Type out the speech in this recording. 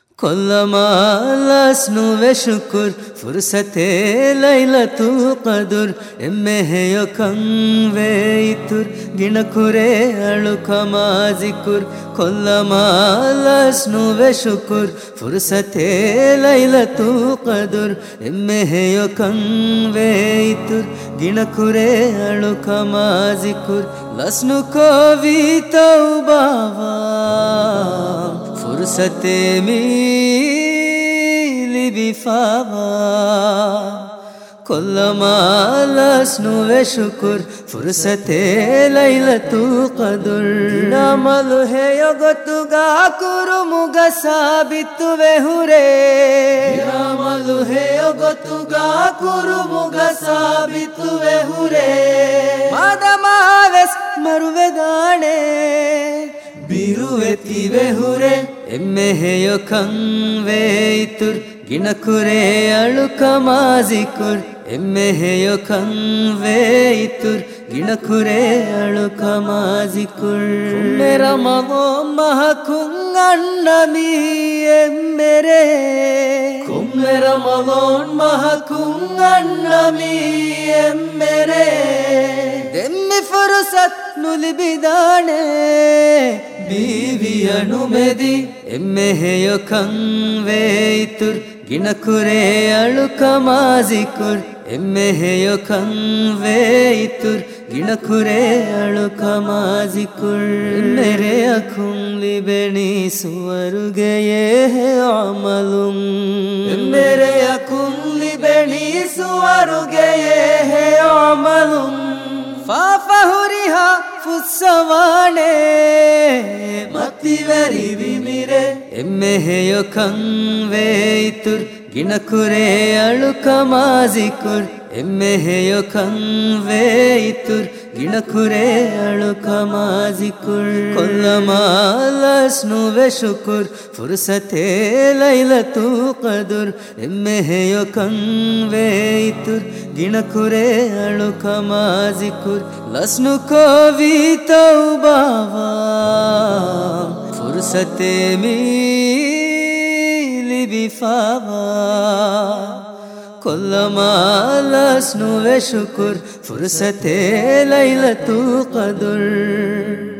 كلما لسنو وشكر فرصة ليلة القدر إمه يكن ويتر جنكره ألوكما ذكر كلما لسنو وشكر فرصة ليلة القدر إمه يكن ويتر جنكره ألوكما ذكر لسنو كوي توباوا فرصة ميلي بفاوا كلما لسنو وشكر فرصة ليلة القدر نعمل ہے یگتگا کرمگا ثابت وہرے نعمل ہے یگتگا کرمگا ثابت وہرے مادماوس ಮರುವೆದಾಣೆ ಬಿರುವೆತಿವೆ ಹುರೆ ಎಮ್ಮೆಹೆಯೋ ಕಂವೇತುರ್ ಗಿಣಕುರೆ ಅಳುಕ ಮಾಜಿಕುರ್ ಎಮ್ಮೆಹೆಯೋ ಕಂವೇತುರ್ ಗಿಣಕುರೆ ಅಳುಕ ಮಾಜಿಕುರ್ ಮೇರಾ ಮಗೋ ಮಹಕುಂಗಣ್ಣಮಿ ಎಮ್ಮೆರೆ ಕುಮ್ಮೆರ ಮಗೋನ್ ಮಹಕುಂಗಣ್ಣಮಿ ಎಮ್ಮೆರೆ ದೆಮ್ಮಿ ಫುರ್ಸತ್ ನುಲಿಬಿದಾಣೆ ಬೀವಿಯನು ಮೆದಿ ಎಮ್ಮೆಹೆಯೋ ಕಂವೇತುರ್ ಗಿಣಕುರೆ ಅಳುಕ ಮಾಜಿಕುರ್ ಎಮ್ಮೆಹೆಯೋ ಕಂವೇತುರ್ ಗಿಣಕುರೆ ಅಳುಕ ಮಾಜಿಕುರ್ ಮೇರೆ ಅಖುಂಲಿ ಬೆಣಿಸುವರುಗೆಯೇ ಅಮಲುಂ ಮೇರೆ ಅಖುಂಲಿ ಬೆಣಿಸುವರುಗೆಯೇ ಅಮಲುಂ ಫಾಫಹುರಿಹಾ ಫುಸ್ಸವಾಣೆ ಮತ್ತಿವರಿ ವಿಮಿರೆ ಎಮ್ಮೆಹೆಯೋ ಕಂವೇತುರ್ ಗಿಣಕುರೆ ಅಳುಕ ಮಾಜಿಕುರ್ ಎಮ್ಮೆಹೆಯೋ ಕಂವೇತುರ್ ಗಿಣಕುರೆ ಅಳುಕ ಮಾಜಿಕುರ್ ಕೊಲ್ಲಮಾ ಲಸ್ನು ವಶುಕುರ್ ಫುರ್ಸತೆ ಲೈಲತು ಕದುರ್ ಎಮ್ಮೆಹೆಯೋ ಕಂವೇತುರ್ ಗಿಣಕುರೆ ಅಳುಕ ಮಾಜಿಕುರ್ ಲಸ್ನು ಕೋವಿ ತೌಬಾವಾ ಫುರ್ಸತೆ ಮೀಲಿ ಬಿಫಾವಾ كلما لسنو وشكر فرصة ليلة القدر